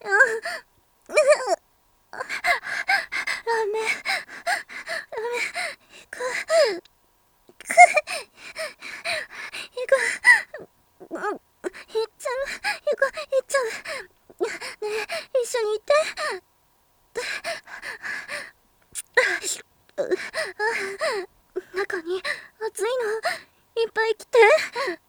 ラメ行く行っちゃう。行っちゃう。ねえ、一緒に行って。中に熱いのいっぱい来て。